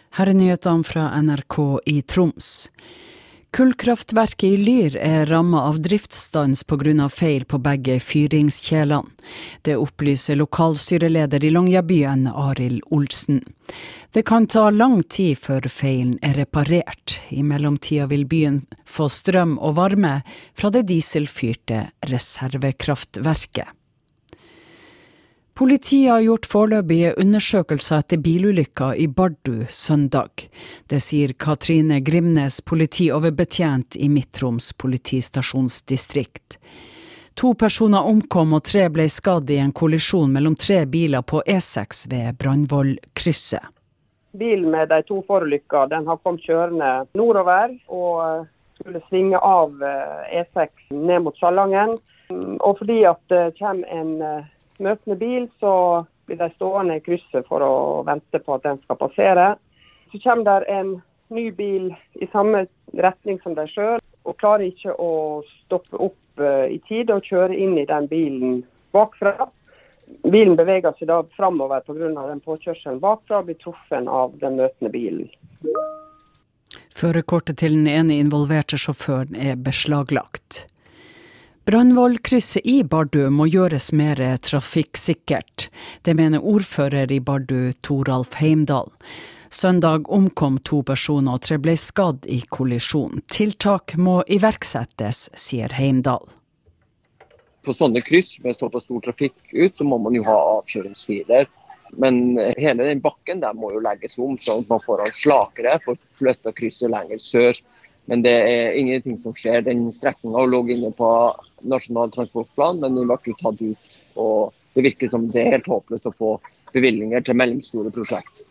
Her nyhetene fra NRK i Troms. Kullkraftverket i Lyr rammet av driftsstans på grunn av feil på begge fyringskjelene. Det opplyser lokalstyreleder i Longyearbyen, Arild Olsen. Det kan ta lang tid før feilen reparert. I mellomtida vil byen få strøm og varme fra det dieselfyrte reservekraftverket. Politiet har gjort foreløpige undersøkelser etter bilulykka i Bardu søndag. Det sier Katrine Grimnes, politioverbetjent i Midt-Troms politistasjonsdistrikt. 2 personer omkom og 3 ble skadd i en kollisjon mellom 3 biler på E6 ved Brandvollkrysset. Bilen med de 2 forulykka, den har kommet kjørende nordover og skulle svinge av E6 ned mot Salangen. Og fordi at det kommer en møtende bil, så blir de stående i krysset for å vente på at den skal passere. Så kommer der en ny bil i samme retning som de selv, og klarer ikke å stoppe opp i tid og kjøre inn i den bilen bakfra. Bilen beveger seg da fremover på grunn av den påkjørselen bakfra og blir truffet av den møtende bilen. Førerkortet til den ene involverte sjåføren beslaglagt. Brandvollkrysset i Bardu må gjøres mer trafikksikkert. Det mener ordfører i Bardu, Toralf Heimdal. Søndag omkom 2 personer og 3 ble skadd i kollisjon. Tiltak må iverksettes, sier Heimdal. På sånne kryss med såpass stor trafikk ut, så må man jo ha avkjøringsfiler. Men hele den bakken der må jo legges om, sånn at man får slakere for å flytte krysset lenger sør. Men det ingenting som skjer. Den strekningen lå inne på nasjonal transportplan, men den ble jo tatt ut. Og det virker som det helt håpløst å få bevilgninger til mellomstore prosjekt.